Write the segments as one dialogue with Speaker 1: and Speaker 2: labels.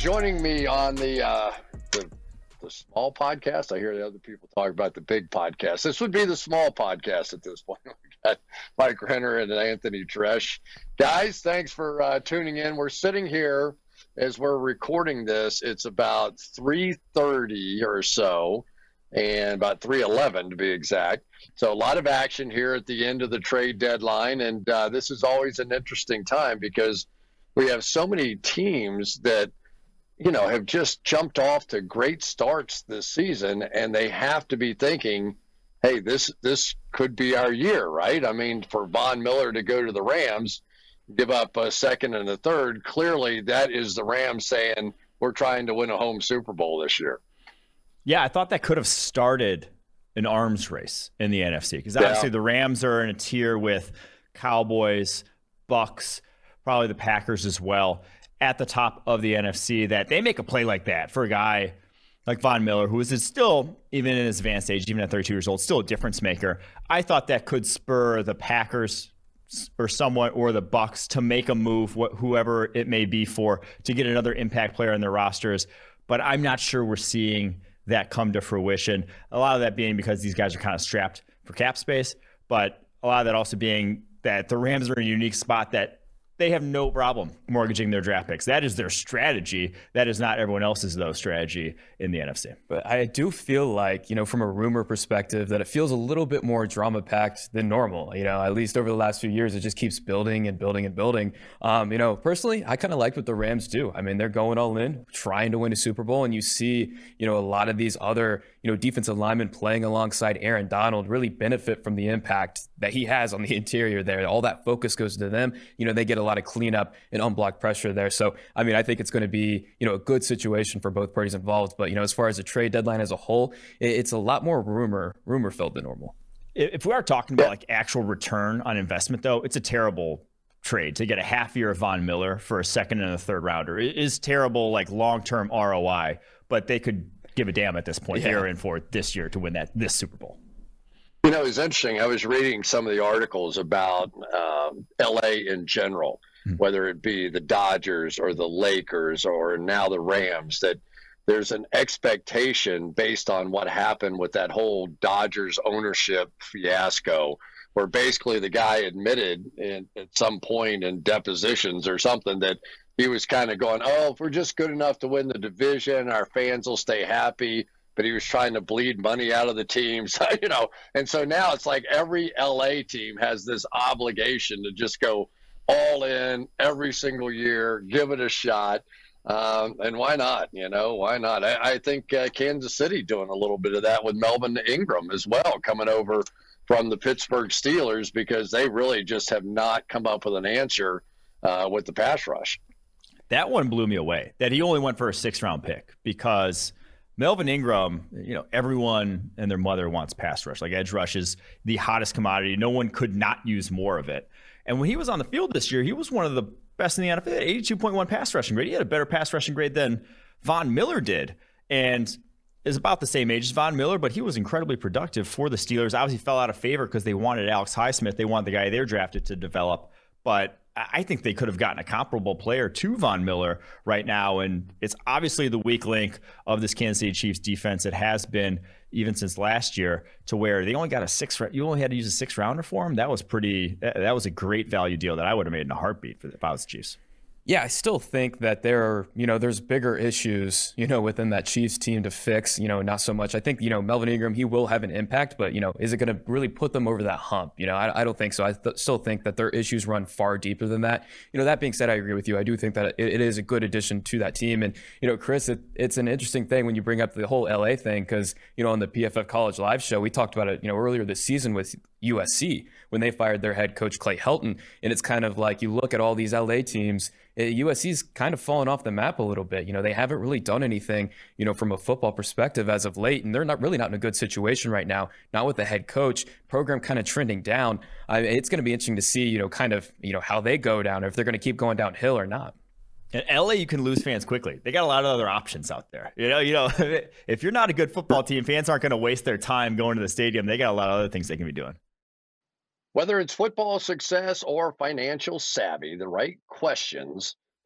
Speaker 1: joining me on the small podcast. I hear the other people talk about the big podcast. This would be the small podcast at this point. We got Mike Renner and Anthony Tresh. Guys, thanks for tuning in. We're sitting here as we're recording this. It's about 3:30 or so, and about 3:11 to be exact. So a lot of action here at the end of the trade deadline, and this is always an interesting time because we have so many teams that have just jumped off to great starts this season, and they have to be thinking, hey, this could be our year, right? I mean, for Von Miller to go to the Rams, give up a second and a third, clearly that is the Rams saying we're trying to win a home Super Bowl this year.
Speaker 2: Yeah, I thought that could have started an arms race in the NFC because obviously the Rams are in a tier with Cowboys, Bucks, probably the Packers as well, at the top of the NFC, that they make a play like that for a guy like Von Miller, who is still, even in his advanced age, even at 32 years old, still a difference maker. I thought that could spur the Packers or someone or the Bucks to make a move, whoever it may be, to get another impact player in their rosters. But I'm not sure we're seeing that come to fruition. A lot of that being because these guys are kind of strapped for cap space, but a lot of that also being that the Rams are in a unique spot that they have no problem mortgaging their draft picks. That is their strategy. That is not everyone else's, though, strategy in the NFC.
Speaker 3: But I do feel like, from a rumor perspective, that it feels a little bit more drama-packed than normal. At least over the last few years, it just keeps building and building and building. Personally, I kind of like what the Rams do. I mean, they're going all in, trying to win a Super Bowl, and you see, a lot of these other, defensive linemen playing alongside Aaron Donald really benefit from the impact that he has on the interior there. All that focus goes to them. They get a lot of cleanup and unblocked pressure there. So, I think it's going to be, a good situation for both parties involved. But, as far as the trade deadline as a whole, it's a lot more rumor filled than normal.
Speaker 2: If we are talking about like actual return on investment, though, it's a terrible trade to get a half year of Von Miller for a second and a third rounder. It is terrible, like long-term ROI, but they could give a damn at this point. They're in for this year to win this Super Bowl.
Speaker 1: It's interesting. I was reading some of the articles about LA in general, whether it be the Dodgers or the Lakers or now the Rams, that there's an expectation based on what happened with that whole Dodgers ownership fiasco, where basically the guy admitted at some point in depositions or something that he was kind of going, oh, if we're just good enough to win the division, our fans will stay happy. But he was trying to bleed money out of the teams, And so now it's like every LA team has this obligation to just go all in every single year, give it a shot. And why not? Why not? I think Kansas City doing a little bit of that with Melvin Ingram as well, coming over from the Pittsburgh Steelers, because they really just have not come up with an answer with the pass rush.
Speaker 2: That one blew me away, that he only went for a 6th-round pick, because Melvin Ingram, everyone and their mother wants pass rush. Like, edge rush is the hottest commodity. No one could not use more of it. And when he was on the field this year, he was one of the best in the NFL. 82.1 pass rushing grade. He had a better pass rushing grade than Von Miller did, and is about the same age as Von Miller, but he was incredibly productive for the Steelers. Obviously fell out of favor because they wanted Alex Highsmith. They wanted the guy they drafted to develop, but I think they could have gotten a comparable player to Von Miller right now. And it's obviously the weak link of this Kansas City Chiefs defense. It has been even since last year, to where they only got you only had to use a 6th-rounder for him. That was a great value deal that I would have made in a heartbeat if I was the Chiefs.
Speaker 3: Yeah, I still think that there's bigger issues, within that Chiefs team to fix, not so much. I think, Melvin Ingram, he will have an impact, but, is it going to really put them over that hump? I don't think so. I still think that their issues run far deeper than that. That being said, I agree with you. I do think that it is a good addition to that team. And, Chris, it's an interesting thing when you bring up the whole LA thing, because, on the PFF College Live show, we talked about it, earlier this season with USC when they fired their head coach Clay Helton. And it's kind of like you look at all these LA teams, USC's kind of fallen off the map a little bit. They haven't really done anything, from a football perspective as of late, and they're not in a good situation right now, not with the head coach, program kind of trending down. It's going to be interesting to see, how they go down, or if they're going to keep going downhill or not.
Speaker 2: In LA, you can lose fans quickly. They got a lot of other options out there. If you're not a good football team, fans aren't going to waste their time going to the stadium. They got a lot of other things they can be doing.
Speaker 1: Whether it's football success or financial savvy, the right questions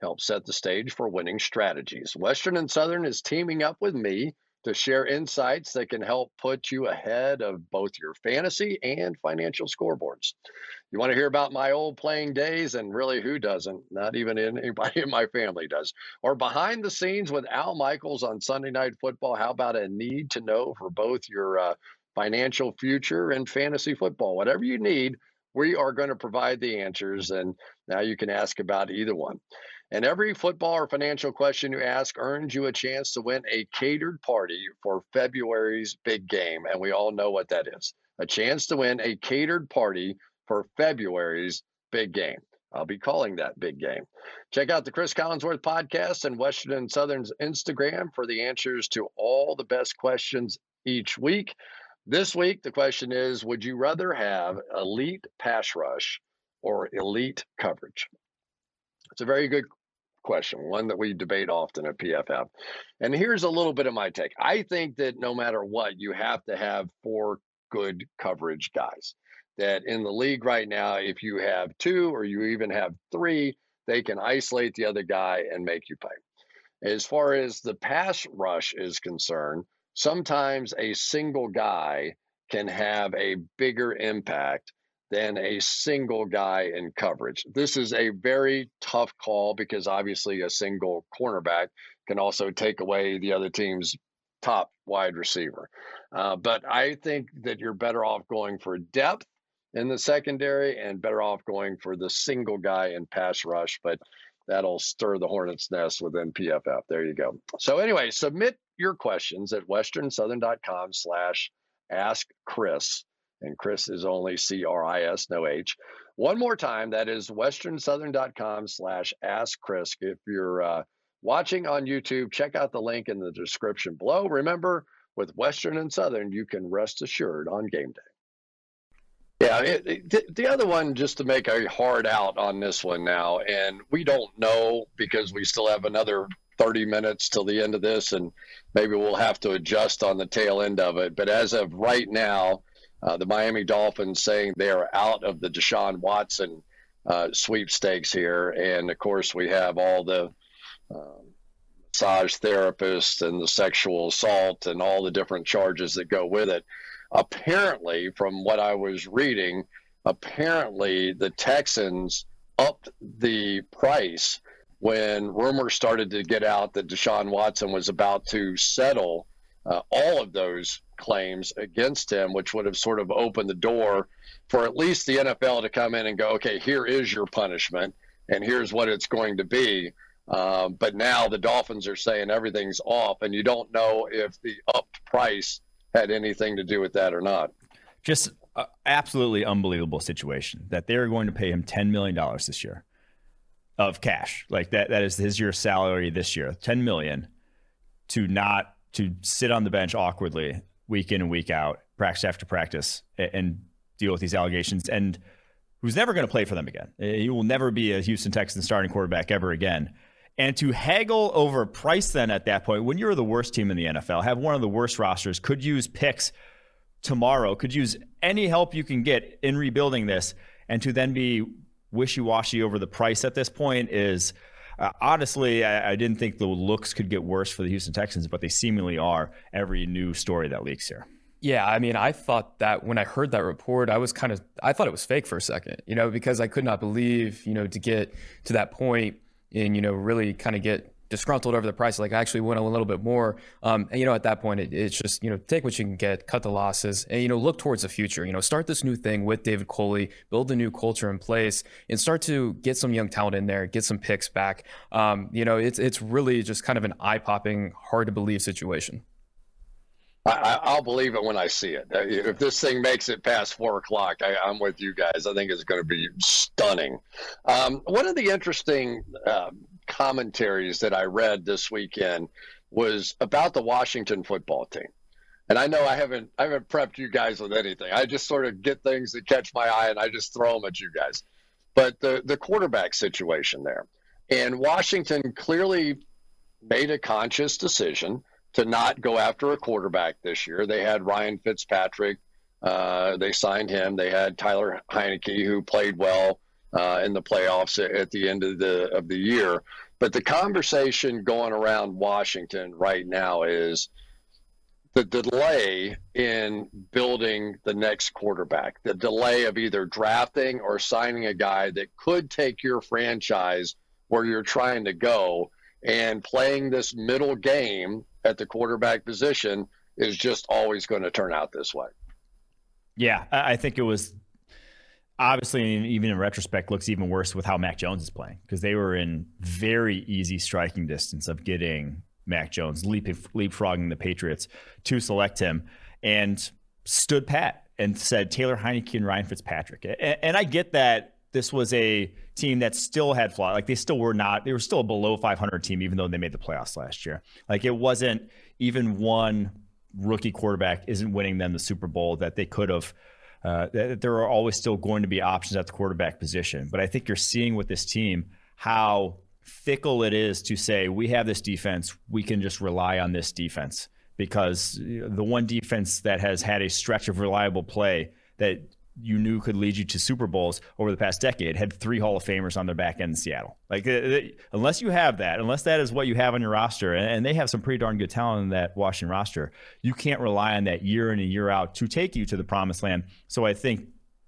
Speaker 1: help set the stage for winning strategies. Western and Southern is teaming up with me to share insights that can help put you ahead of both your fantasy and financial scoreboards. You want to hear about my old playing days, and really, who doesn't? Not even anybody in my family does. Or behind the scenes with Al Michaels on Sunday Night Football. How about a need to know for both your financial future and fantasy football? Whatever you need, we are going to provide the answers, and now you can ask about either one. And every football or financial question you ask earns you a chance to win a catered party for February's big game. And we all know what that is. A chance to win a catered party for February's big game. I'll be calling that big game. Check out the Chris Collinsworth podcast and Western and Southern's Instagram for the answers to all the best questions each week. This week, the question is, would you rather have elite pass rush or elite coverage? It's a very good question, one that we debate often at PFF. And here's a little bit of my take. I think that no matter what, you have to have 4 good coverage guys. That in the league right now, if you have 2 or you even have 3, they can isolate the other guy and make you pay. As far as the pass rush is concerned, sometimes a single guy can have a bigger impact than a single guy in coverage. This is a very tough call because obviously a single cornerback can also take away the other team's top wide receiver. But I think that you're better off going for depth in the secondary and better off going for the single guy in pass rush. But that'll stir the hornet's nest within PFF. There you go. So anyway, submit your questions at westernsouthern.com/askchris. And Chris is only CRIS, no H. One more time, that is westernsouthern.com/askchris. If you're watching on YouTube, check out the link in the description below. Remember, with Western and Southern, you can rest assured on game day. Yeah, the other one, just to make a hard out on this one now, and we don't know because we still have another 30 minutes till the end of this, and maybe we'll have to adjust on the tail end of it. But as of right now, the Miami Dolphins saying they are out of the Deshaun Watson sweepstakes here. And, of course, we have all the massage therapists and the sexual assault and all the different charges that go with it. Apparently, from what I was reading, apparently the Texans upped the price when rumors started to get out that Deshaun Watson was about to settle all of those claims against him, which would have sort of opened the door for at least the NFL to come in and go, okay, here is your punishment and here's what it's going to be. But now the Dolphins are saying everything's off, and you don't know if the upped price had anything to do with that or not.
Speaker 2: Just absolutely unbelievable situation that they're going to pay him $10 million this year of cash. Like that is his year's salary this year, $10 million to sit on the bench awkwardly week in and week out, practice after practice, and deal with these allegations, and who's never going to play for them again. He will never be a Houston Texans starting quarterback ever again. And to haggle over price then at that point, when you're the worst team in the NFL, have one of the worst rosters, could use picks tomorrow, could use any help you can get in rebuilding this, and to then be wishy-washy over the price at this point is honestly, I didn't think the looks could get worse for the Houston Texans, but they seemingly are every new story that leaks here.
Speaker 3: Yeah, I mean, I thought that when I heard that report, I thought it was fake for a second, because I could not believe, to get to that point and, really kind of get disgruntled over the price. Like, I actually went a little bit more. And, at that point, it's just, take what you can get, cut the losses, and, look towards the future. Start this new thing with David Culley, build a new culture in place, and start to get some young talent in there, get some picks back. It's really just kind of an eye-popping, hard-to-believe situation.
Speaker 1: I'll believe it when I see it. If this thing makes it past 4 o'clock, I'm with you guys. I think it's going to be stunning. One of the interesting commentaries that I read this weekend was about the Washington football team. And I know I haven't prepped you guys with anything. I just sort of get things that catch my eye and I just throw them at you guys. But the quarterback situation there. And Washington clearly made a conscious decision to not go after a quarterback this year. They had Ryan Fitzpatrick. They signed him. They had Tyler Heineke, who played well in the playoffs at the end of the year. But the conversation going around Washington right now is the delay in building the next quarterback, the delay of either drafting or signing a guy that could take your franchise where you're trying to go, and playing this middle game at the quarterback position is just always going to turn out this way.
Speaker 2: Yeah, I think it was obviously, even in retrospect, looks even worse with how Mac Jones is playing, because they were in very easy striking distance of getting Mac Jones, leapfrogging the Patriots to select him, and stood pat and said Taylor Heinicke and Ryan Fitzpatrick. And I get that this was a team that still had flaws. Like, they were still a below 500 team, even though they made the playoffs last year. Like, it wasn't even one rookie quarterback isn't winning them the Super Bowl that they could have. There are always still going to be options at the quarterback position. But I think you're seeing with this team how fickle it is to say, we have this defense, we can just rely on this defense, because the one defense that has had a stretch of reliable play that you knew could lead you to Super Bowls over the past decade had 3 Hall of Famers on their back end in Seattle. Like, unless you have that, unless that is what you have on your roster, and they have some pretty darn good talent in that Washington roster, you can't rely on that year in and year out to take you to the promised land. So I think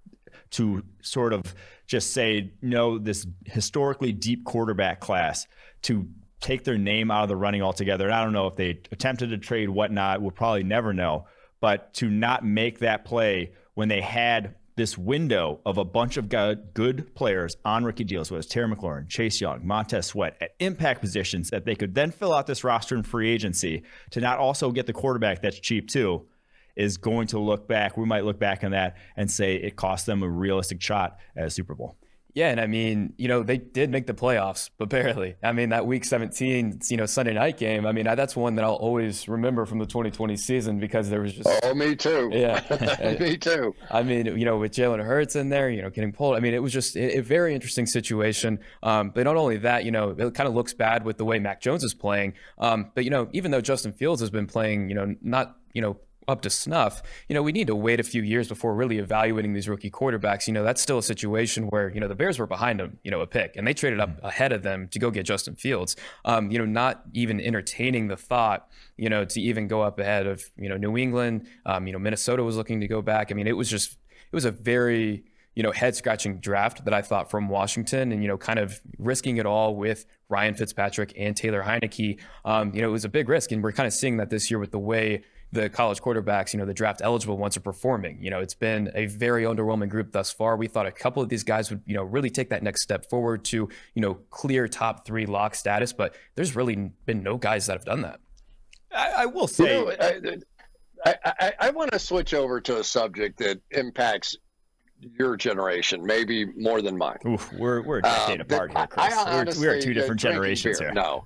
Speaker 2: to sort of just say, no, this historically deep quarterback class, to take their name out of the running altogether. And I don't know if they attempted to trade whatnot, we'll probably never know, but to not make that play when they had this window of a bunch of good players on rookie deals, whether it's Terry McLaurin, Chase Young, Montez Sweat, at impact positions that they could then fill out this roster in free agency, to not also get the quarterback that's cheap too, is going to look back. We might look back on that and say it cost them a realistic shot at a Super Bowl.
Speaker 3: Yeah, and I mean, they did make the playoffs, but barely. I mean, that Week 17, Sunday night game, I mean, that's one that I'll always remember from the 2020 season, because there was just...
Speaker 1: Oh, me too.
Speaker 3: Yeah.
Speaker 1: Me too.
Speaker 3: I mean, with Jalen Hurts in there, getting pulled. I mean, it was just a very interesting situation. But not only that, it kind of looks bad with the way Mac Jones is playing. But, even though Justin Fields has been playing, not, up to snuff, we need to wait a few years before really evaluating these rookie quarterbacks. That's still a situation where, the Bears were behind them, a pick, and they traded up ahead of them to go get Justin Fields. Not even entertaining the thought, to even go up ahead of, New England. Minnesota was looking to go back. I mean, it was a very, head scratching draft that I thought from Washington, and, kind of risking it all with Ryan Fitzpatrick and Taylor Heinicke. It was a big risk, and we're kind of seeing that this year with the way the college quarterbacks, the draft eligible ones are performing. It's been a very underwhelming group thus far. We thought a couple of these guys would, really take that next step forward to, clear top 3 lock status, but there's really been no guys that have done that.
Speaker 2: I will say,
Speaker 1: I want to switch over to a subject that impacts your generation, maybe more than mine.
Speaker 2: Oof, we're a decade apart here, Chris. We're 2 different generations here.
Speaker 1: No,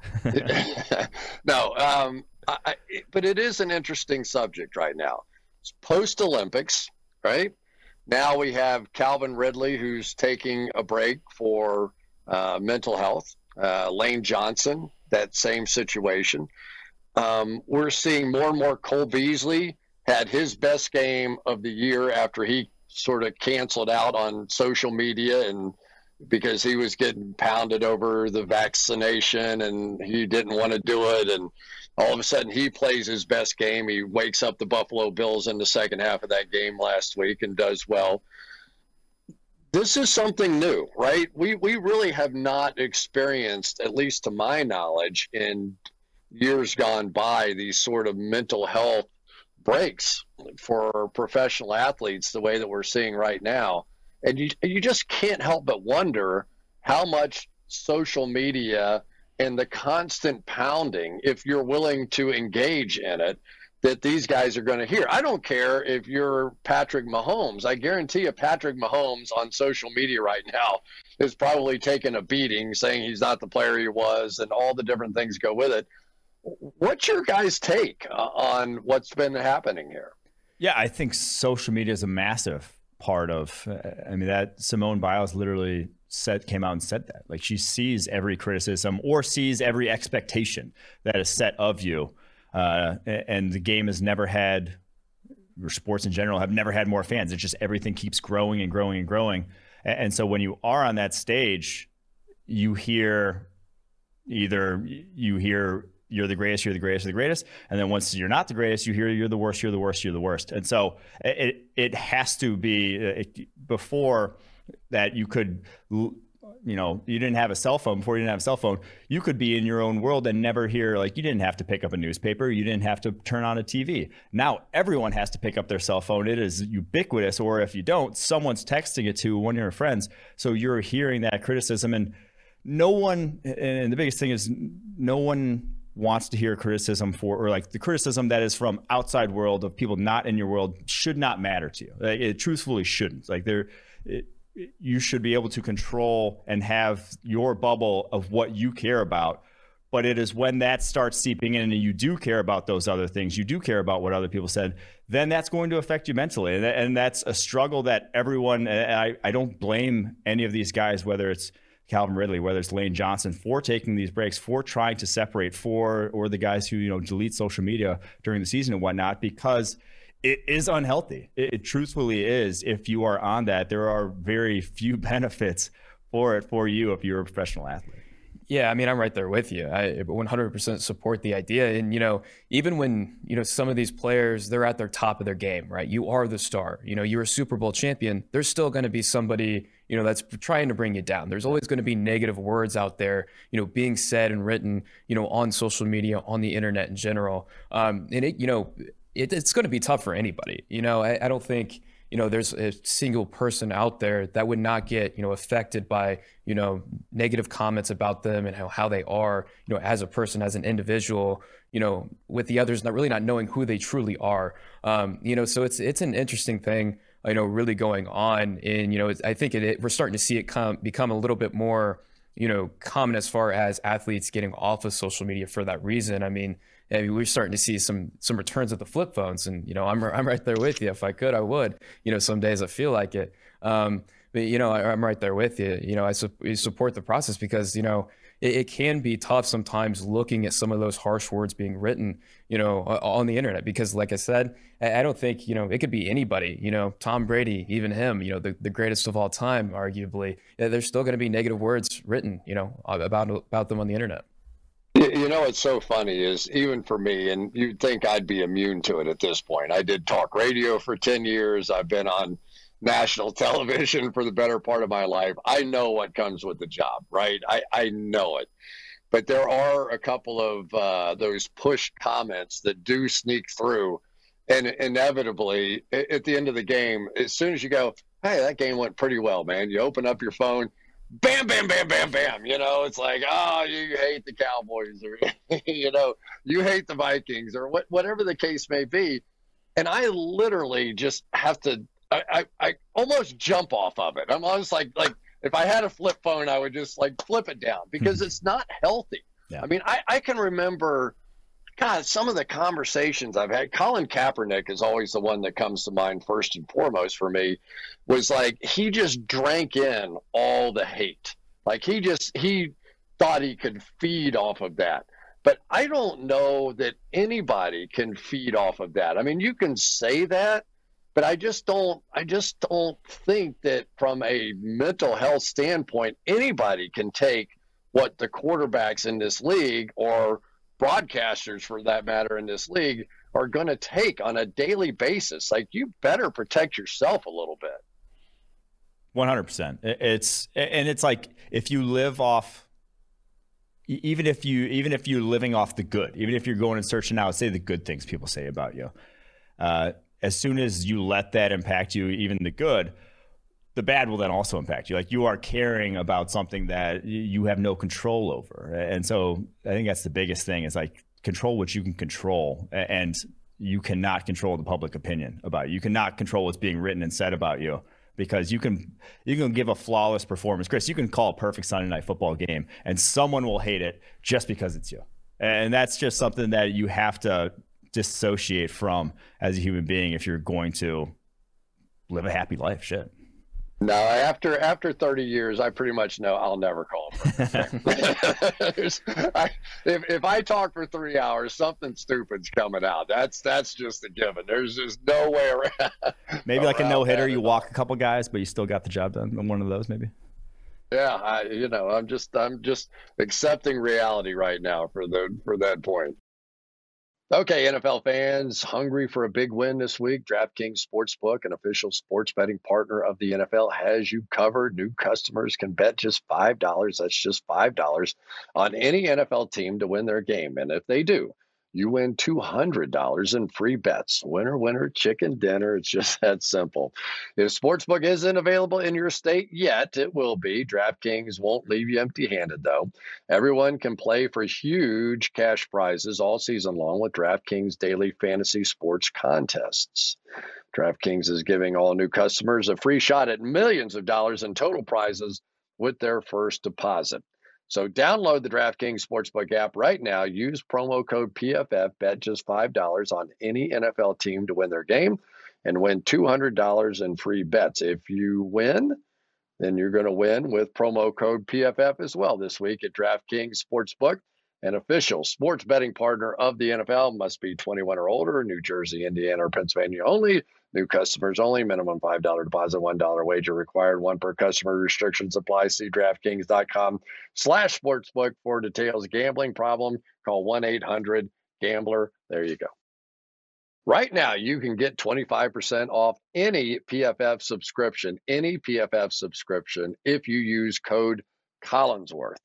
Speaker 1: no. But it is an interesting subject right now. It's post-Olympics, right? Now we have Calvin Ridley, who's taking a break for mental health. Lane Johnson, that same situation. We're seeing more and more. Cole Beasley had his best game of the year after he sort of canceled out on social media, and because he was getting pounded over the vaccination and he didn't want to do it, and all of a sudden he plays his best game. He wakes up the Buffalo Bills in the second half of that game last week and does well. This is something new, right? We really have not experienced, at least to my knowledge, in years gone by, these sort of mental health breaks for professional athletes the way that we're seeing right now. And you just can't help but wonder how much social media and the constant pounding, if you're willing to engage in it, that these guys are going to hear. I don't care if you're Patrick Mahomes. I guarantee you Patrick Mahomes on social media right now is probably taking a beating, saying he's not the player he was, and all the different things go with it. What's your guys' take on what's been happening here?
Speaker 2: Yeah, I think social media is a massive part of, I mean, that Simone Biles literally came out and said that. Like, she sees every criticism or sees every expectation that is set of you. And the game has never had, or sports in general have never had more fans. It's just everything keeps growing and growing and growing. And so when you are on that stage, you hear either you hear you're the greatest, you're the greatest, you're the greatest. And then once you're not the greatest, you hear you're the worst, you're the worst, you're the worst. And so it has to be before that you could, you didn't have a cell phone. Before you didn't have a cell phone, you could be in your own world and never hear, like, you didn't have to pick up a newspaper. You didn't have to turn on a TV. Now everyone has to pick up their cell phone. It is ubiquitous. Or if you don't, someone's texting it to one of your friends. So you're hearing that criticism, and no one, and the biggest thing is no one wants to hear criticism or like the criticism that is from outside world of people not in your world should not matter to you. Like, it truthfully shouldn't. Like you should be able to control and have your bubble of what you care about. But it is when that starts seeping in and you do care about those other things, you do care about what other people said, then that's going to affect you mentally. And that's a struggle that everyone, I don't blame any of these guys, whether it's Calvin Ridley, whether it's Lane Johnson, for taking these breaks, for trying to separate, or the guys who, delete social media during the season and whatnot, because it is unhealthy. It truthfully is. If you are on that, there are very few benefits for you if you're a professional athlete.
Speaker 3: Yeah, I mean, I'm right there with you. I 100% support the idea. And, even when, some of these players, they're at their top of their game, right? You are the star. You're a Super Bowl champion. There's still going to be somebody, that's trying to bring you down. There's always going to be negative words out there, being said and written, on social media, on the internet in general. And it's going to be tough for anybody. I don't think, there's a single person out there that would not get, affected by, negative comments about them and how they are, as a person, as an individual, with the others not knowing who they truly are. So it's an interesting thing, really going on. And, I think we're starting to see it become a little bit more, common as far as athletes getting off of social media for that reason. I mean, we're starting to see some returns of the flip phones, and I'm right there with you. If I could, I would. Some days I feel like it, but I'm right there with you. I support the process because it can be tough sometimes looking at some of those harsh words being written, on the internet. Because, like I said, I don't think it could be anybody. Tom Brady, even him, the greatest of all time, arguably. There's still going to be negative words written, about them on the internet.
Speaker 1: What's so funny is, even for me, and you'd think I'd be immune to it at this point. I did talk radio for 10 years. I've been on national television for the better part of my life. I know what comes with the job, right? I know it. But there are a couple of those push comments that do sneak through. And inevitably, at the end of the game, as soon as you go, hey, that game went pretty well, man. You open up your phone. Bam, bam, bam, bam, bam. It's like, oh, you hate the Cowboys, or, you hate the Vikings, or whatever the case may be. And I literally just have to, I almost jump off of it. I'm almost like if I had a flip phone, I would just flip it down, because it's not healthy. Yeah. I mean, I can remember, God, some of the conversations I've had. Colin Kaepernick is always the one that comes to mind first and foremost for me. Was he just drank in all the hate. He thought he could feed off of that. But I don't know that anybody can feed off of that. I mean, you can say that, but I just don't think that from a mental health standpoint, anybody can take what the quarterbacks in this league, or broadcasters for that matter in this league, are going to take on a daily basis. You better protect yourself a little bit.
Speaker 2: 100%. It's like, if you live off, even if you're living off the good, even if you're going and searching out, say the good things people say about you, as soon as you let that impact you, even the good, the bad will then also impact you. You are caring about something that you have no control over. And so I think that's the biggest thing, is control what you can control. And you cannot control the public opinion about you. You cannot control what's being written and said about you, because you can give a flawless performance. Chris, you can call a perfect Sunday Night Football game and someone will hate it just because it's you. And that's just something that you have to dissociate from as a human being if you're going to live a happy life. Shit.
Speaker 1: No, after 30 years, I pretty much know I'll never call him. If I talk for 3 hours, something stupid's coming out. That's just a given. There's just no way around.
Speaker 2: Maybe like a no-hitter, you walk a couple guys, but you still got the job done. One of those, maybe.
Speaker 1: Yeah, I'm just accepting reality right now for that point. Okay, NFL fans, hungry for a big win this week? DraftKings Sportsbook, an official sports betting partner of the NFL, has you covered. New customers can bet just $5. That's just $5 on any NFL team to win their game. And if they do, you win $200 in free bets. Winner, winner, chicken dinner. It's just that simple. If Sportsbook isn't available in your state yet, it will be. DraftKings won't leave you empty-handed, though. Everyone can play for huge cash prizes all season long with DraftKings daily fantasy sports contests. DraftKings is giving all new customers a free shot at millions of dollars in total prizes with their first deposit. So download the DraftKings Sportsbook app right now. Use promo code PFF. Bet just $5 on any NFL team to win their game and win $200 in free bets. If you win, then you're going to win with promo code PFF as well this week at DraftKings Sportsbook, an official sports betting partner of the NFL. Must be 21 or older, New Jersey, Indiana, or Pennsylvania only. New customers only. Minimum $5 deposit, $1 wager required. One per customer. Restrictions apply. See DraftKings.com/sportsbook for details. Gambling problem? Call 1-800-GAMBLER. There you go. Right now, you can get 25% off any PFF subscription, if you use code Collinsworth.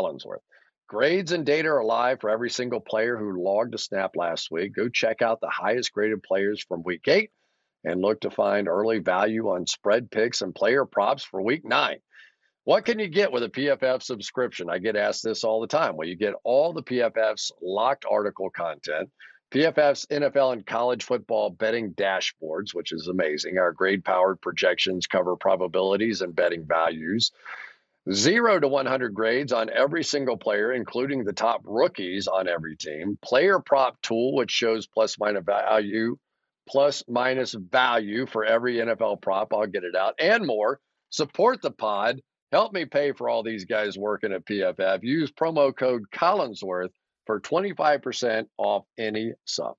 Speaker 1: Grades and data are live for every single player who logged a snap last week. Go check out the highest graded players from week 8 and look to find early value on spread picks and player props for week 9. What can you get with a PFF subscription? I get asked this all the time. Well, you get all the PFF's locked article content, PFF's NFL and college football betting dashboards, which is amazing. Our grade-powered projections cover probabilities and betting values. 0 to 100 grades on every single player, including the top rookies on every team. Player prop tool, which shows plus minus value for every NFL prop. I'll get it out. And more. Support the pod. Help me pay for all these guys working at PFF. Use promo code Collinsworth for 25% off any sub.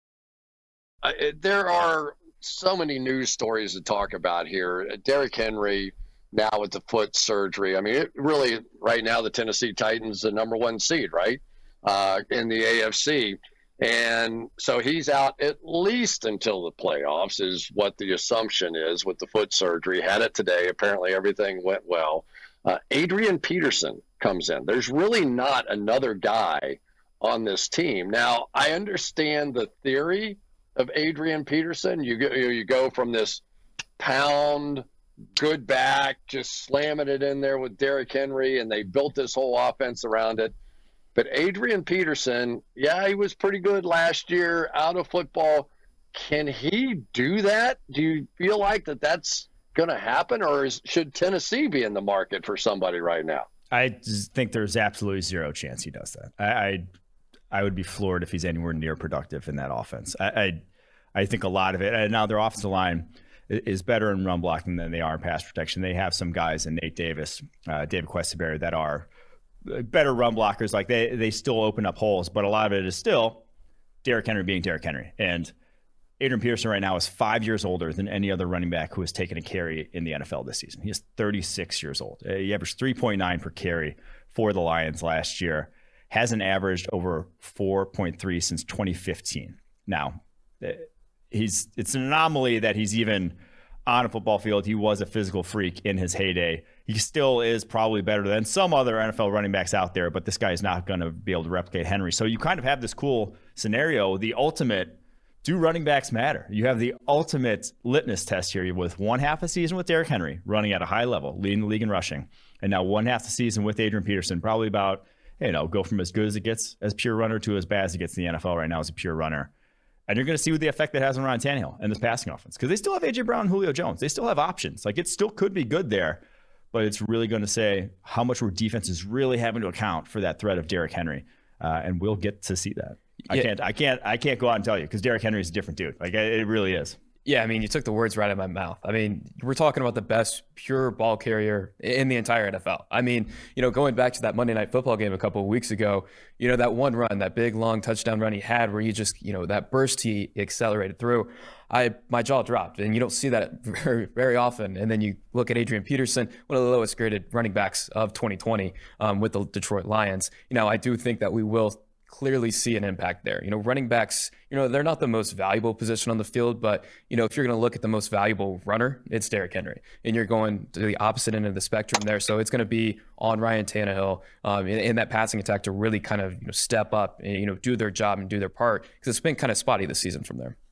Speaker 1: There are so many news stories to talk about here. Derrick Henry now with the foot surgery. I mean, it really, right now, the Tennessee Titans, the number 1 seed, right, in the AFC. And so he's out at least until the playoffs is what the assumption is with the foot surgery. Had it today. Apparently everything went well. Adrian Peterson comes in. There's really not another guy on this team. Now, I understand the theory of Adrian Peterson. You go from this pound, good back, just slamming it in there with Derrick Henry, and they built this whole offense around it. But Adrian Peterson, yeah, he was pretty good last year out of football. Can he do that? Do you feel like that's going to happen, or should Tennessee be in the market for somebody right now?
Speaker 2: I just think there's absolutely zero chance he does that. I would be floored if he's anywhere near productive in that offense. I think a lot of it, and now their offensive line is better in run blocking than they are in pass protection. They have some guys in Nate Davis, David Questenberry, that are better run blockers. Like they still open up holes, but a lot of it is still Derrick Henry being Derrick Henry. And Adrian Peterson right now is 5 years older than any other running back who has taken a carry in the NFL this season. He is 36 years old. He averaged 3.9 per carry for the Lions last year. Hasn't averaged over 4.3 since 2015. Now, it's an anomaly that he's even on a football field. He was a physical freak in his heyday. He still is probably better than some other NFL running backs out there, but this guy is not going to be able to replicate Henry. So you kind of have this cool scenario, the ultimate, do running backs matter? You have the ultimate litmus test here with one half a season with Derrick Henry running at a high level, leading the league in rushing, and now one half the season with Adrian Peterson, probably about, go from as good as it gets as pure runner to as bad as it gets in the NFL right now as a pure runner. And you're going to see what the effect that has on Ryan Tannehill and this passing offense. Because they still have A.J. Brown and Julio Jones. They still have options. Like, it still could be good there, but it's really going to say how much our defense is really having to account for that threat of Derrick Henry. And we'll get to see that. Yeah. I can't go out and tell you because Derrick Henry is a different dude. Like, it really is.
Speaker 3: Yeah, I mean, you took the words right out of my mouth. I mean, we're talking about the best pure ball carrier in the entire NFL. I mean, going back to that Monday Night Football game a couple of weeks ago, that one run, that big, long touchdown run he had where he just, that burst he accelerated through. my jaw dropped, and you don't see that very, very often. And then you look at Adrian Peterson, one of the lowest graded running backs of 2020 with the Detroit Lions. I do think that we will clearly see an impact there. Running backs, they're not the most valuable position on the field, but, if you're going to look at the most valuable runner, it's Derrick Henry. And you're going to the opposite end of the spectrum there. So it's going to be on Ryan Tannehill in that passing attack to really kind of step up and, do their job and do their part, because it's been kind of spotty this season from there.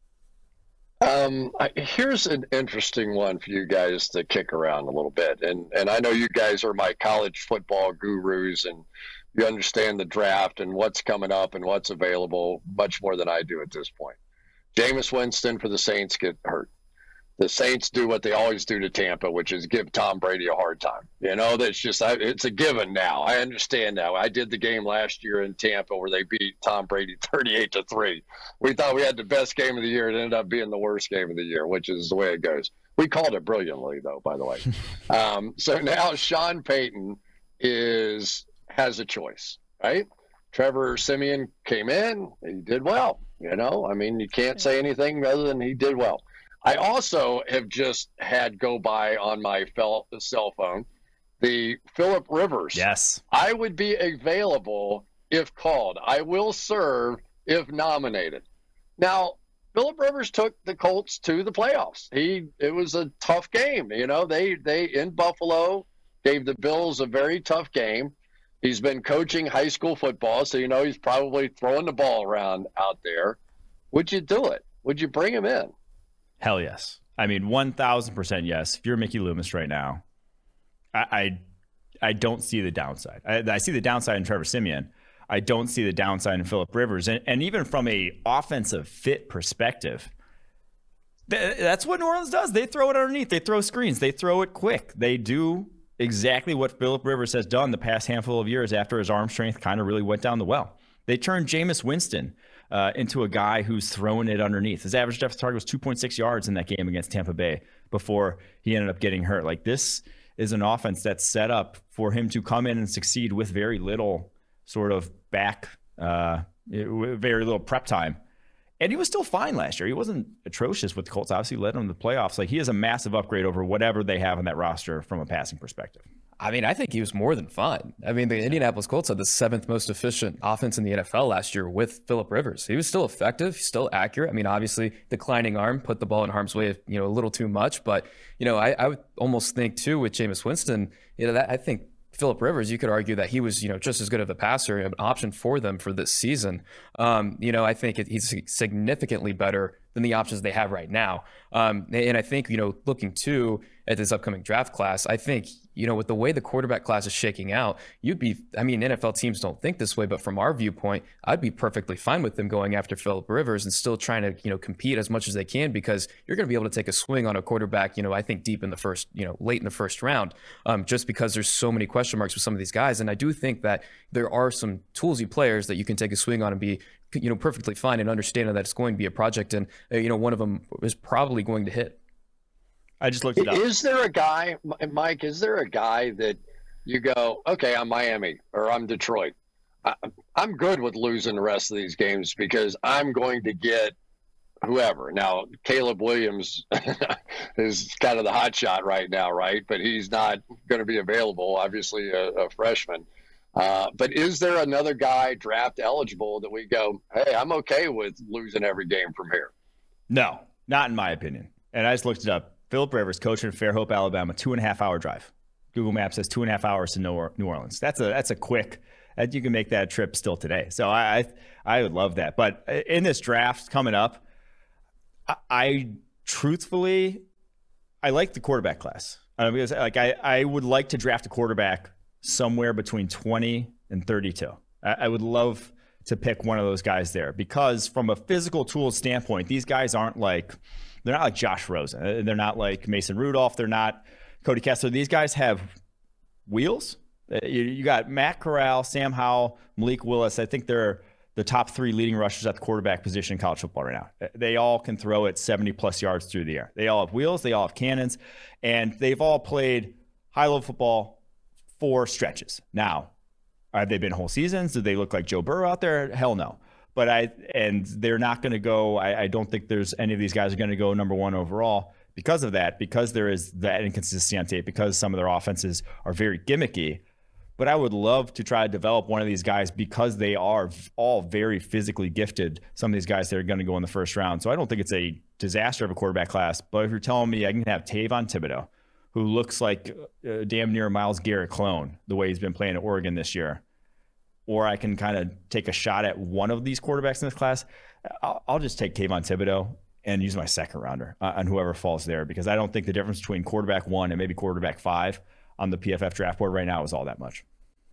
Speaker 1: Here's an interesting one for you guys to kick around a little bit. And I know you guys are my college football gurus, and you understand the draft and what's coming up and what's available much more than I do at this point. Jameis Winston for the Saints get hurt. The Saints do what they always do to Tampa, which is give Tom Brady a hard time. That's just, it's a given now. I understand now. I did the game last year in Tampa where they beat Tom Brady 38-3. We thought we had the best game of the year. It ended up being the worst game of the year, which is the way it goes. We called it brilliantly, though, by the way. So now Sean Payton has a choice, right? Trevor Siemian came in. He did well. You can't say anything other than he did well. I also have just had go by on my cell phone the Phillip Rivers.
Speaker 2: Yes.
Speaker 1: I would be available if called. I will serve if nominated. Now, Phillip Rivers took the Colts to the playoffs. It was a tough game. They in Buffalo gave the Bills a very tough game. He's been coaching high school football, so he's probably throwing the ball around out there. Would you do it? Would you bring him in?
Speaker 2: Hell yes. 1,000% yes. If you're Mickey Loomis right now, I don't see the downside. I see the downside in Trevor Siemian. I don't see the downside in Phillip Rivers. And even from a offensive fit perspective, that's what New Orleans does. They throw it underneath. They throw screens. They throw it quick. They do exactly what Phillip Rivers has done the past handful of years after his arm strength kind of really went down the well. They turned Jameis Winston into a guy who's throwing it underneath. His average depth of target was 2.6 yards in that game against Tampa Bay before he ended up getting hurt. This is an offense that's set up for him to come in and succeed with very little sort of very little prep time. And he was still fine last year. He wasn't atrocious with the Colts. Obviously led them to the playoffs. He is a massive upgrade over whatever they have on that roster from a passing perspective.
Speaker 3: I think he was more than fine. The Indianapolis Colts had the 7th most efficient offense in the NFL last year with Phillip Rivers. He was still effective, still accurate. Obviously, declining arm put the ball in harm's way, a little too much. But, I would almost think, too, with Jameis Winston, I think Phillip Rivers, you could argue that he was, just as good of a passer, an option for them for this season. I think he's significantly better than the options they have right now. And I think, looking too at this upcoming draft class, I think, with the way the quarterback class is shaking out, NFL teams don't think this way, but from our viewpoint, I'd be perfectly fine with them going after Phillip Rivers and still trying to, compete as much as they can, because you're going to be able to take a swing on a quarterback, I think deep in the first, late in the first round, just because there's so many question marks with some of these guys. And I do think that there are some toolsy players that you can take a swing on and be, perfectly fine and understanding that it's going to be a project. And, one of them is probably going to hit.
Speaker 2: I just looked it up.
Speaker 1: Is there a guy, Mike, that you go, okay, I'm Miami or I'm Detroit. I'm good with losing the rest of these games because I'm going to get whoever. Now, Caleb Williams is kind of the hot shot right now, right? But he's not going to be available, obviously a freshman. But is there another guy draft eligible that we go, hey, I'm okay with losing every game from here?
Speaker 2: No, not in my opinion. And I just looked it up. Phillip Rivers, coach in Fairhope, Alabama, 2.5-hour drive. Google Maps says 2.5 hours to New Orleans. That's a quick. You can make that trip still today. So I would love that. But in this draft coming up, I truthfully like the quarterback class because I would like to draft a quarterback somewhere between 20 and 32. I would love to pick one of those guys there because from a physical tools standpoint, these guys they're not like Josh Rosen. They're not like Mason Rudolph. They're not Cody Kessler. These guys have wheels. You got Matt Corral, Sam Howell, Malik Willis. I think they're the top 3 leading rushers at the quarterback position in college football right now. They all can throw it 70-plus yards through the air. They all have wheels. They all have cannons. And they've all played high-level football for stretches. Now, have they been whole seasons? Do they look like Joe Burrow out there? Hell no. and they're not going to go. I don't think there's any of these guys are going to go number one overall because of that, because there is that inconsistency on tape, because some of their offenses are very gimmicky. But I would love to try to develop one of these guys because they are all very physically gifted. Some of these guys that are going to go in the first round. So I don't think it's a disaster of a quarterback class. But if you're telling me I can have Tavon Thibodeau, who looks like damn near Myles Garrett clone, the way he's been playing at Oregon this year, or I can kind of take a shot at one of these quarterbacks in this class, I'll just take Tavon Thibodeau and use my second rounder on whoever falls there, because I don't think the difference between quarterback 1 and maybe quarterback 5 on the PFF draft board right now is all that much.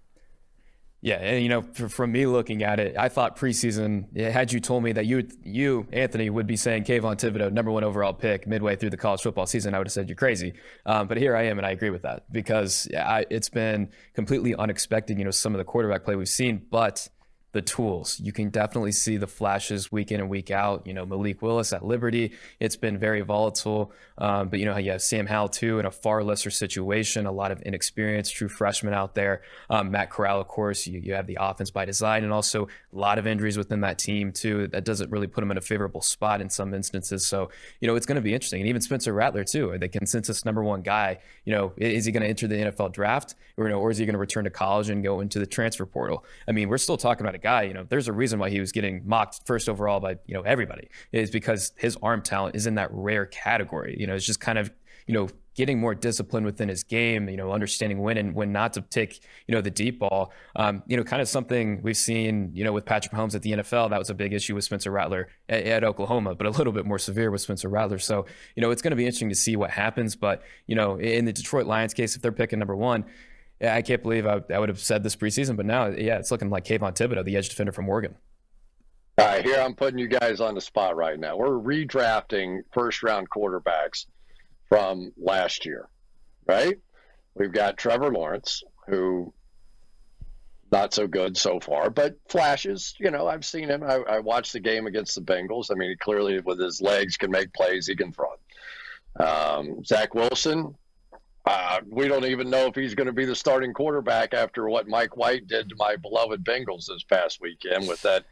Speaker 3: Yeah, and from me looking at it, I thought preseason, had you told me that you, Anthony, would be saying Kayvon Thibodeau, number 1 overall pick midway through the college football season, I would have said you're crazy. But here I am, and I agree with that, because it's been completely unexpected, some of the quarterback play we've seen, but the tools, you can definitely see the flashes week in and week out. Malik Willis at Liberty, it's been very volatile. But you have Sam Howell too in a far lesser situation, a lot of inexperienced true freshmen out there. Matt Corral, of course, you have the offense by design, and also a lot of injuries within that team too. That doesn't really put them in a favorable spot in some instances. So, it's going to be interesting. And even Spencer Rattler too, the consensus number 1 guy, is he going to enter the NFL draft or is he going to return to college and go into the transfer portal? I mean, we're still talking about a guy, there's a reason why he was getting mocked first overall by, everybody, is because his arm talent is in that rare category. It's just kind of, getting more discipline within his game, understanding when and when not to take, the deep ball. Kind of something we've seen, with Patrick Mahomes at the NFL. That was a big issue with Spencer Rattler at Oklahoma, but a little bit more severe with Spencer Rattler. So, it's going to be interesting to see what happens. But, in the Detroit Lions case, if they're picking number 1, yeah, I can't believe I would have said this preseason, but now, it's looking like Kayvon Thibodeau, the edge defender from Oregon.
Speaker 1: All right, here I'm putting you guys on the spot right now. We're redrafting first-round quarterbacks from last year, right? We've got Trevor Lawrence, who not so good so far, but flashes. I've seen him. I watched the game against the Bengals. I mean, he clearly, with his legs, can make plays. He can throw it. Zach Wilson, we don't even know if he's going to be the starting quarterback after what Mike White did to my beloved Bengals this past weekend with that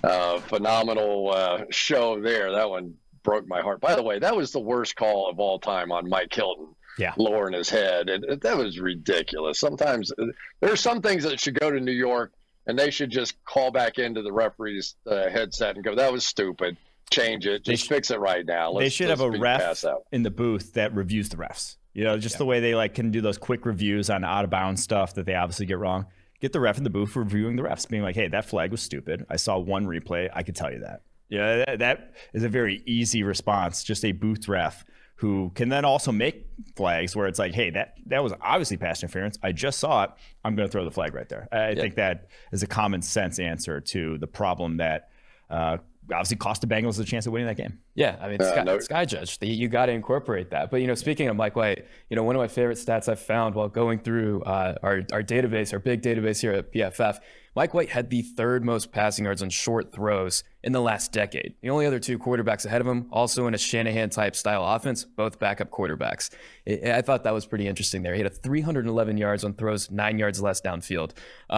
Speaker 1: phenomenal show there. That one broke my heart. By the way, that was the worst call of all time on Mike Hilton. Yeah, lowering his head. That was ridiculous. Sometimes there are some things that should go to New York, and they should just call back into the referee's headset and go, that was stupid. Change it. Just fix it right now.
Speaker 2: They should have a ref in the booth that reviews the refs. The way they can do those quick reviews on out of bounds stuff that they obviously get wrong. Get the ref in the booth reviewing the refs, being like, hey, that flag was stupid. I saw one replay. I could tell you that. That is a very easy response. Just a booth ref who can then also make flags where it's like, hey, that was obviously pass interference. I just saw it. I'm going to throw the flag right there. I think that is a common sense answer to the problem that obviously cost the Bengals the chance of winning that game.
Speaker 3: Yeah, I mean, Sky Judge, you got to incorporate that. But, speaking of Mike White, one of my favorite stats I've found while going through our database, our big database here at PFF, Mike White had the 3rd most passing yards on short throws in the last decade. The only other 2 quarterbacks ahead of him, also in a Shanahan-type style offense, both backup quarterbacks. I thought that was pretty interesting there. He had a 311 yards on throws, 9 yards less downfield.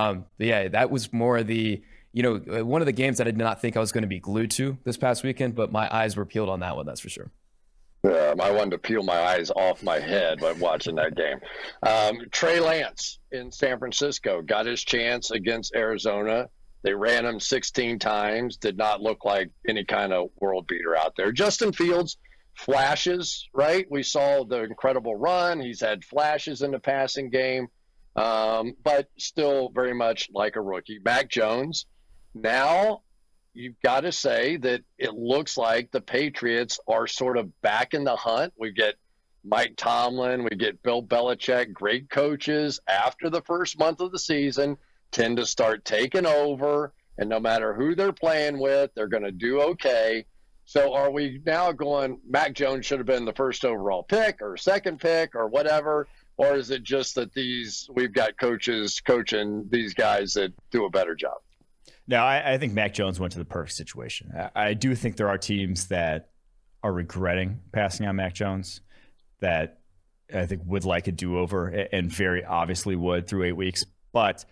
Speaker 3: That was more the... one of the games that I did not think I was going to be glued to this past weekend, but my eyes were peeled on that one, that's for sure.
Speaker 1: I wanted to peel my eyes off my head by watching that game. Trey Lance in San Francisco got his chance against Arizona. They ran him 16 times, did not look like any kind of world beater out there. Justin Fields, flashes, right? We saw the incredible run. He's had flashes in the passing game, but still very much like a rookie. Mac Jones, now you've got to say that it looks like the Patriots are sort of back in the hunt. We get Mike Tomlin, we get Bill Belichick, great coaches after the first month of the season tend to start taking over, and no matter who they're playing with, they're going to do okay. So are we now going, Mac Jones should have been the first overall pick or second pick or whatever, or is it just that we've got coaches coaching these guys that do a better job?
Speaker 2: No, I think Mac Jones went to the perfect situation. I do think there are teams that are regretting passing on Mac Jones that I think would like a do-over and very obviously would through 8 weeks. But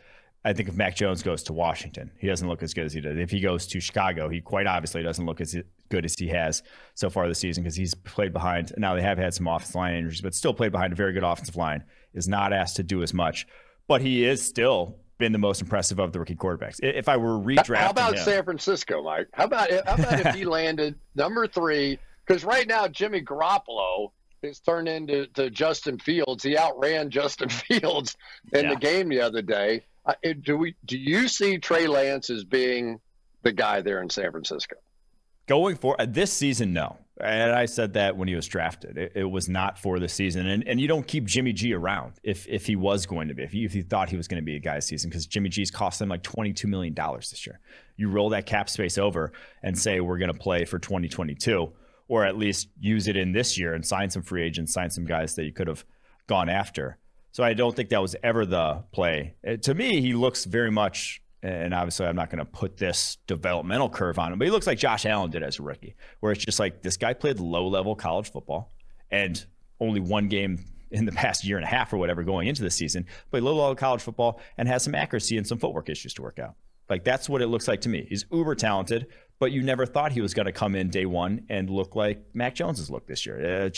Speaker 2: I think if Mac Jones goes to Washington, he doesn't look as good as he did. If he goes to Chicago, he quite obviously doesn't look as good as he has so far this season because he's played behind. Now they have had some offensive line injuries, but still played behind a very good offensive line, is not asked to do as much. But he is still been the most impressive of the rookie quarterbacks. If I were redrafting
Speaker 1: how about
Speaker 2: him,
Speaker 1: San Francisco, Mike? How about if he landed number 3? Because right now Jimmy Garoppolo is turned into Justin Fields. He outran Justin Fields in the game the other day. Do you see Trey Lance as being the guy there in San Francisco?
Speaker 2: Going for this season, no. And I said that when he was drafted. It was not for the season. And you don't keep Jimmy G around if he was going to be, if you thought he was going to be a guy's season, because Jimmy G's cost them like $22 million this year. You roll that cap space over and say we're going to play for 2022, or at least use it in this year and sign some free agents, sign some guys that you could have gone after. So I don't think that was ever the play. To me, he looks very much, and obviously I'm not going to put this developmental curve on him, but he looks like Josh Allen did as a rookie, where it's just like this guy played low-level college football and only one game in the past year and a half or whatever going into the season, played low-level college football and has some accuracy and some footwork issues to work out. Like, that's what it looks like to me. He's uber talented, but you never thought he was going to come in day one and look like Mac Jones's look this year.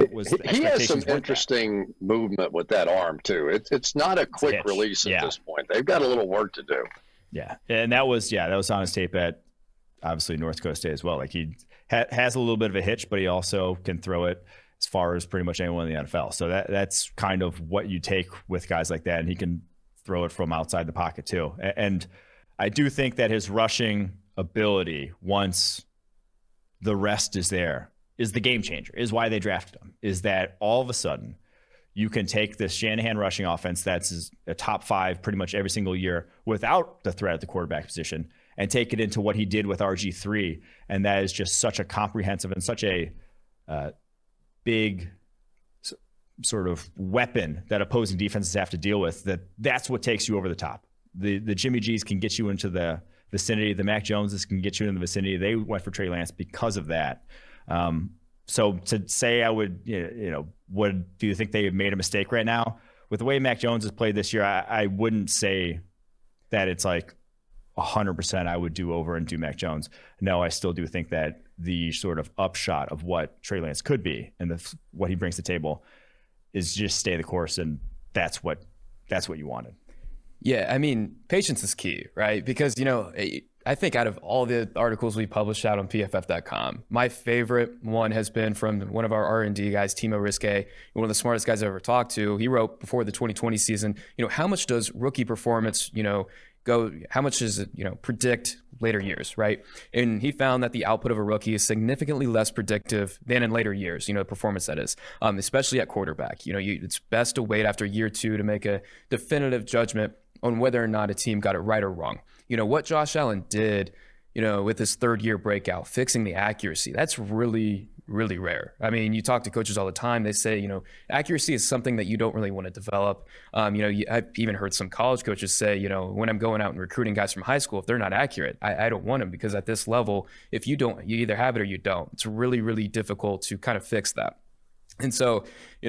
Speaker 2: He
Speaker 1: has some interesting movement with that arm too. It's not a quick release at this point. They've got a little work to do.
Speaker 2: Yeah, and that was on his tape at obviously North Coast State as well. Like, he has a little bit of a hitch, but he also can throw it as far as pretty much anyone in the NFL. So that's kind of what you take with guys like that, and he can throw it from outside the pocket too. And I do think that his rushing ability, once the rest is there, is the game changer, is why they drafted him, is that all of a sudden you can take this Shanahan rushing offense that's a top 5 pretty much every single year without the threat at the quarterback position and take it into what he did with RG3. And that is just such a comprehensive and such a big sort of weapon that opposing defenses have to deal with, that's what takes you over the top. The Jimmy G's can get you into the vicinity. The Mac Joneses can get you in the vicinity. They went for Trey Lance because of that. So to say I would, do you think they made a mistake right now? With the way Mac Jones has played this year, I wouldn't say that it's like 100% I would do over and do Mac Jones. No, I still do think that the sort of upshot of what Trey Lance could be and what he brings to the table is just stay the course, and that's what you wanted.
Speaker 3: Yeah, I mean, patience is key, right? Because, I think out of all the articles we published out on PFF.com, my favorite one has been from one of our R&D guys, Timo Riske, one of the smartest guys I've ever talked to. He wrote before the 2020 season, how much does rookie performance, go, how much does it, predict later years, right? And he found that the output of a rookie is significantly less predictive than in later years, performance that is, especially at quarterback. It's best to wait after year 2 to make a definitive judgment on whether or not a team got it right or wrong. What Josh Allen did, with his 3rd-year breakout, fixing the accuracy, that's really, really rare. I mean, you talk to coaches all the time. They say, accuracy is something that you don't really want to develop. I've even heard some college coaches say, when I'm going out and recruiting guys from high school, if they're not accurate, I don't want them, because at this level, if you don't, you either have it or you don't. It's really, really difficult to kind of fix that. And so,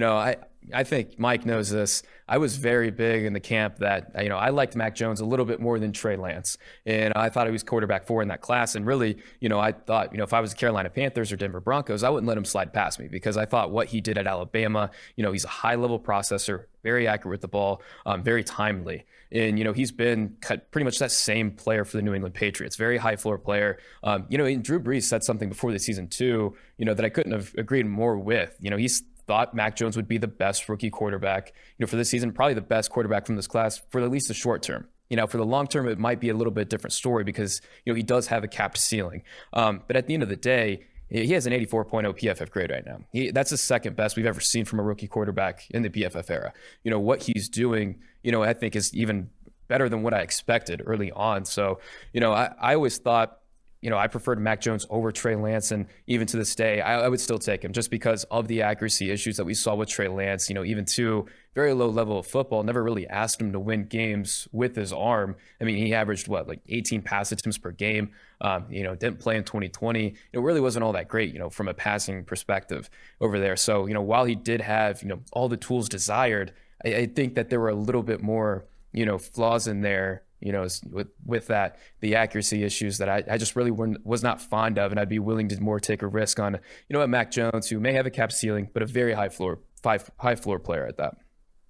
Speaker 3: I think Mike knows this. I was very big in the camp that, I liked Mac Jones a little bit more than Trey Lance. And I thought he was quarterback 4 in that class. And really, I thought, if I was the Carolina Panthers or Denver Broncos, I wouldn't let him slide past me, because I thought what he did at Alabama, he's a high-level processor, very accurate with the ball, very timely. And, he's been pretty much that same player for the New England Patriots, very high floor player. And Drew Brees said something before the season too, that I couldn't have agreed more with. He's thought Mac Jones would be the best rookie quarterback, for this season, probably the best quarterback from this class for at least the short term. For the long term, it might be a little bit different story, because, he does have a capped ceiling. But at the end of the day, he has an 84.0 PFF grade right now. That's the 2nd best we've ever seen from a rookie quarterback in the PFF era. What he's doing, I think is even better than what I expected early on. So, I always thought, I preferred Mac Jones over Trey Lance, and even to this day, I would still take him, just because of the accuracy issues that we saw with Trey Lance. Even to very low level of football, never really asked him to win games with his arm. I mean, he averaged 18 pass attempts per game. Didn't play in 2020. It really wasn't all that great, from a passing perspective over there. So, while he did have, all the tools desired, I think that there were a little bit more, flaws in there with that, the accuracy issues that I just really was not fond of, and I'd be willing to more take a risk on, a Mac Jones who may have a cap ceiling, but a very high floor player at that.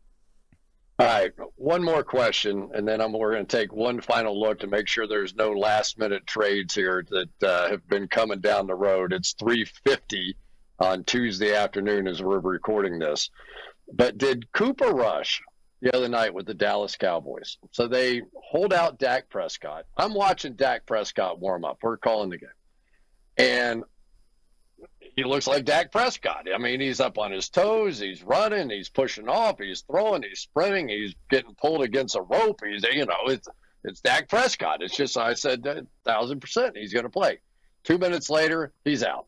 Speaker 1: All right, one more question, and then we're going to take one final look to make sure there's no last-minute trades here that have been coming down the road. It's 3:50 on Tuesday afternoon as we're recording this. But did Cooper Rush the other night with the Dallas Cowboys? So they hold out Dak Prescott. I'm watching Dak Prescott warm up. We're calling the game. And he looks like Dak Prescott. I mean, he's up on his toes. He's running. He's pushing off. He's throwing. He's sprinting. He's getting pulled against a rope. It's Dak Prescott. It's just, I said 1,000% he's going to play. 2 minutes later, he's out.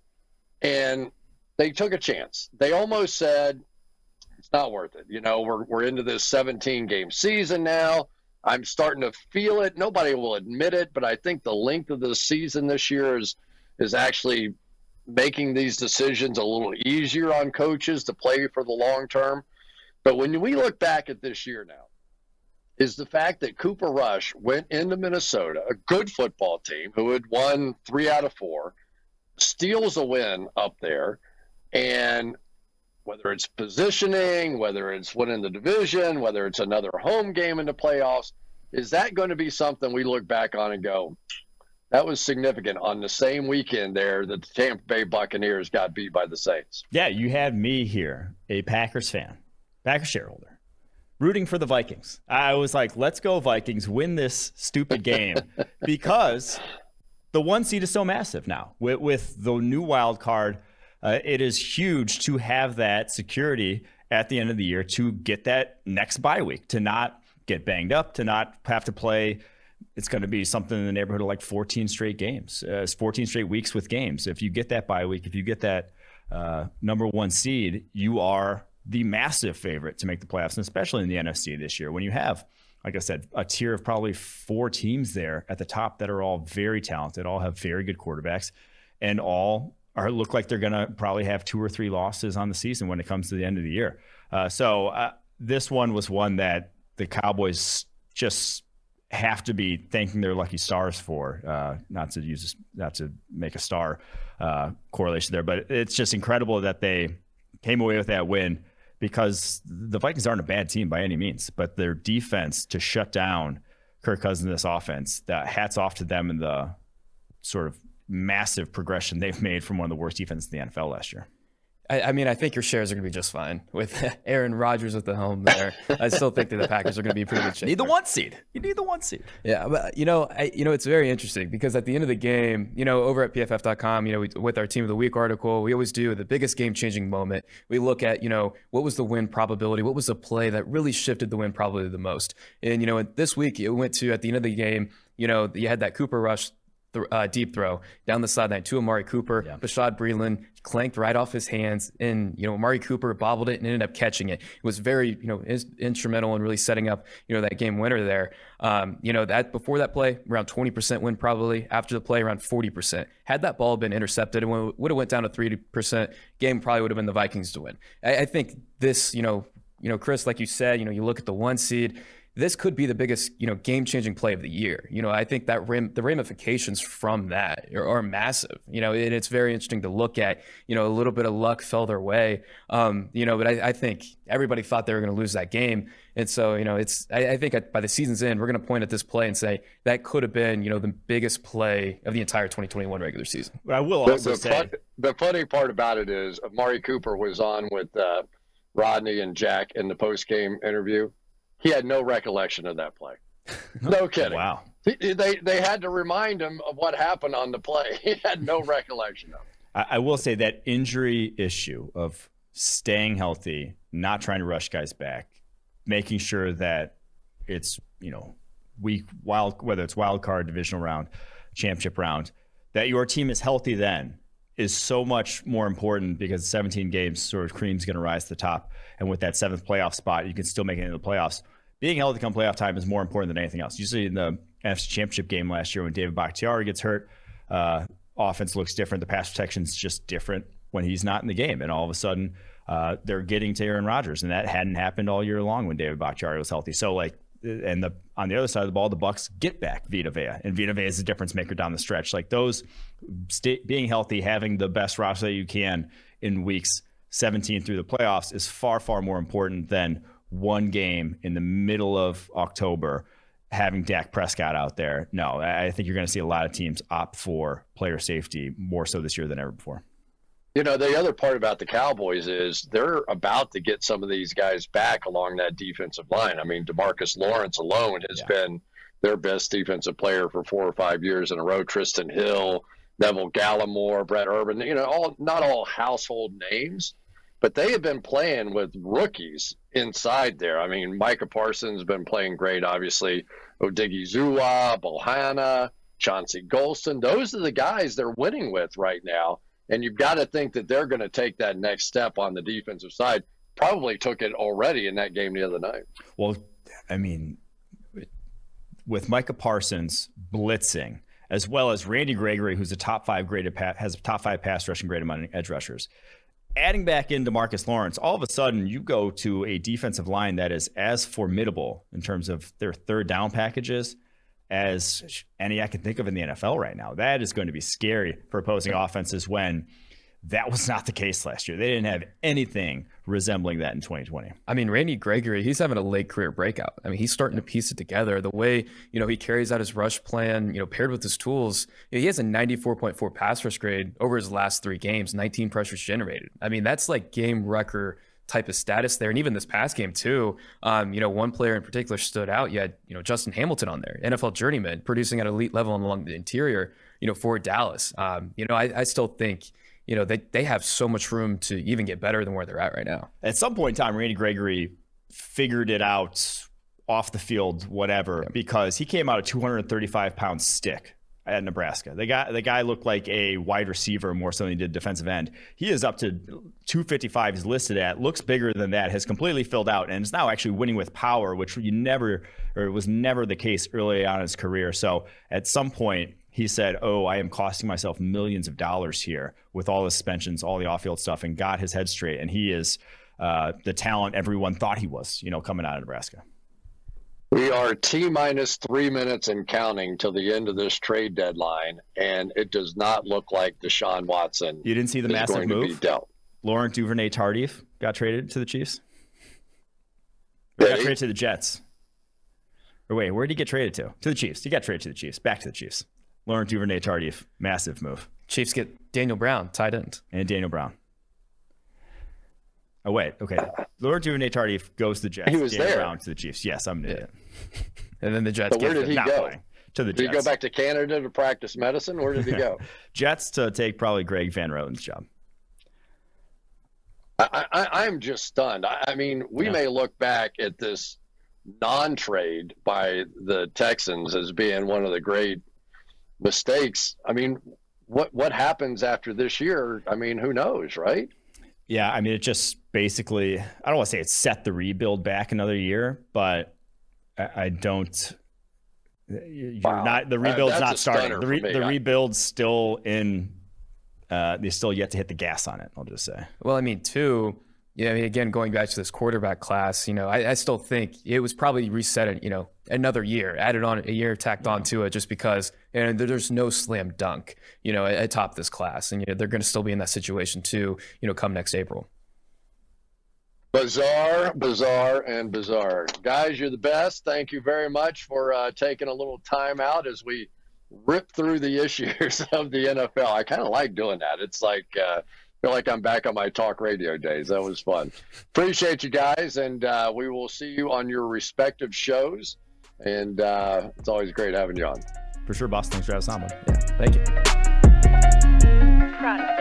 Speaker 1: And they took a chance. They almost said, it's not worth it. We're into this 17-game season now. I'm starting to feel it. Nobody will admit it, but I think the length of the season this year is actually making these decisions a little easier on coaches to play for the long term. But when we look back at this year now, is the fact that Cooper Rush went into Minnesota, a good football team who had won 3 out of 4, steals a win up there, and whether it's positioning, whether it's winning the division, whether it's another home game in the playoffs, is that going to be something we look back on and go, that was significant on the same weekend there that the Tampa Bay Buccaneers got beat by the Saints?
Speaker 2: Yeah, you had me here, a Packers fan, Packers shareholder, rooting for the Vikings. I was like, let's go Vikings, win this stupid game, because the 1 seed is so massive now. With the new wild card, it is huge to have that security at the end of the year to get that next bye week, to not get banged up, to not have to play. It's going to be something in the neighborhood of like 14 straight games, 14 straight weeks with games. If you get that bye week, if you get that number 1 seed, you are the massive favorite to make the playoffs, and especially in the NFC this year, when you have, like I said, a tier of probably 4 teams there at the top that are all very talented, all have very good quarterbacks, and all look like they're going to probably have 2 or 3 losses on the season when it comes to the end of the year. So this one was one that the Cowboys just have to be thanking their lucky stars for, not to make a star correlation there, but it's just incredible that they came away with that win, because the Vikings aren't a bad team by any means, but their defense to shut down Kirk Cousins, this offense, hats off to them in the sort of massive progression they've made from one of the worst defenses in the NFL last year.
Speaker 3: I mean, I think your shares are going to be just fine with Aaron Rodgers at the helm there. I still think that the Packers are going to be pretty good shape.
Speaker 2: You need the 1 seed. You need the 1 seed.
Speaker 3: Yeah, but it's very interesting, because at the end of the game, over at PFF.com, with our Team of the Week article, we always do the biggest game-changing moment. We look at, what was the win probability? What was the play that really shifted the win probability the most? And, this week it went to, at the end of the game, you had that Cooper Rush deep throw down the sideline to Amari Cooper. Yeah. Bashaud Breeland clanked right off his hands, and Amari Cooper bobbled it and ended up catching it. It was very instrumental in really setting up that game winner there. That before that play, around 20% win probably. After the play, around 40%. Had that ball been intercepted, it would have went down to 3%. Game probably would have been the Vikings to win. I think this, Chris, like you said, you look at the 1 seed. This could be the biggest, game-changing play of the year. I think that the ramifications from that are massive. And it's very interesting to look at. A little bit of luck fell their way. But I think everybody thought they were going to lose that game, and so I think by the season's end, we're going to point at this play and say that could have been the biggest play of the entire 2021 regular season.
Speaker 2: But I will also say
Speaker 1: the funny part about it is Amari Cooper was on with Rodney and Jack in the post-game interview. He had no recollection of that play. No kidding.
Speaker 2: Wow.
Speaker 1: They had to remind him of what happened on the play. He had no recollection of it.
Speaker 2: I will say that injury issue of staying healthy, not trying to rush guys back, making sure that it's, whether it's wild card, divisional round, championship round, that your team is healthy then is so much more important, because 17 games sort of cream's going to rise to the top. And with that 7th playoff spot, you can still make it into the playoffs. Being healthy come playoff time is more important than anything else. Usually in the NFC Championship game last year when David Bakhtiari gets hurt, offense looks different. The pass protection's just different when he's not in the game. And all of a sudden, they're getting to Aaron Rodgers. And that hadn't happened all year long when David Bakhtiari was healthy. So, and on the other side of the ball, the Bucs get back Vita Vea, and Vita Vea is a difference maker down the stretch. Like those, being healthy, having the best roster that you can in weeks 17 through the playoffs is far, far more important than one game in the middle of October having Dak Prescott out there. No, I think you're going to see a lot of teams opt for player safety more so this year than ever before.
Speaker 1: You know, the other part about the Cowboys is they're about to get some of these guys back along that defensive line. I mean, DeMarcus Lawrence alone has been their best defensive player for 4 or 5 years in a row. Tristan Hill, Neville Gallimore, Brett Urban, you know, not all household names, but they have been playing with rookies inside there. I mean, Micah Parsons has been playing great, obviously. Odighizuwa, Bohanna, Chauncey Golston. Those are the guys they're winning with right now. And you've got to think that they're going to take that next step on the defensive side. Probably took it already in that game the other night.
Speaker 2: Well, I mean, with Micah Parsons blitzing, as well as Randy Gregory, who's a top 5 graded has a top 5 pass rushing grade among edge rushers, adding back in DeMarcus Lawrence, all of a sudden you go to a defensive line that is as formidable in terms of their third down packages as any I can think of in the NFL right now. That is going to be scary for opposing offenses when that was not the case last year. They didn't have anything resembling that in 2020.
Speaker 3: I mean, Randy Gregory, he's having a late career breakout. I mean, he's starting to piece it together. The way, you know, he carries out his rush plan, you know, paired with his tools, you know, he has a 94.4 pass rush grade over his last 3 games, 19 pressures generated. I mean, that's like game wrecker type of status there. And even this past game too, you know, one player in particular stood out. You had, you know, Justin Hamilton on there, NFL journeyman, producing at elite level along the interior, you know, for Dallas. You know, I still think, you know, they have so much room to even get better than where they're at right now.
Speaker 2: At some point in time, Randy Gregory figured it out off the field, whatever, because he came out a 235-pound stick at Nebraska. The guy looked like a wide receiver more so than he did defensive end. He is up to 255. He's listed at, looks bigger than that, has completely filled out, and is now actually winning with power, which was never the case early on in his career. So at some point, he said, oh, I am costing myself millions of dollars here with all the suspensions, all the off-field stuff, and got his head straight. And he is the talent everyone thought he was, you know, coming out of Nebraska.
Speaker 1: We are T-minus 3 minutes and counting till the end of this trade deadline, and it does not look like Deshaun Watson.
Speaker 2: You didn't see the massive move? Laurent Duvernay-Tardif got traded to the Chiefs? He got traded to the Jets. Or wait, where did he get traded to? To the Chiefs. He got traded to the Chiefs. Back to the Chiefs. Laurent Duvernay-Tardif, massive move.
Speaker 3: Chiefs get Daniel Brown, tight end.
Speaker 2: And Daniel Brown. Oh, wait. Okay. Laurent Duvernay-Tardif goes to the Jets.
Speaker 1: He was
Speaker 2: Daniel
Speaker 1: there.
Speaker 2: Brown to the Chiefs. Yes, I'm an idiot.
Speaker 3: And then the Jets.
Speaker 1: But where did he go?
Speaker 2: To the Jets.
Speaker 1: Did he go back to Canada to practice medicine? Where did he go?
Speaker 2: Jets to take probably Greg Van Roten's job.
Speaker 1: I'm just stunned. I mean, we may look back at this non-trade by the Texans as being one of the great mistakes. I mean, what happens after this year? I mean, who knows, right?
Speaker 2: Yeah, I mean, it just basically, I don't want to say it set the rebuild back another year, but I don't. The rebuild's not starting. The rebuild's still in. They're still yet to hit the gas on it. I'll just say.
Speaker 3: Well, I mean, too. Yeah, I mean, again, going back to this quarterback class, you know, I still think it was probably reset, you know, another year, added on a year, tacked onto it, just because, you know, there's no slam dunk, you know, atop this class, and you know, they're going to still be in that situation too, you know, come next April.
Speaker 1: Bizarre, and bizarre. Guys, you're the best. Thank you very much for taking a little time out as we rip through the issues of the NFL. I kind of like doing that. It's like, I feel like I'm back on my talk radio days. That was fun. Appreciate you guys, and we will see you on your respective shows. And it's always great having you on.
Speaker 2: For sure, boss. Thanks for having us on.
Speaker 3: Yeah, thank you.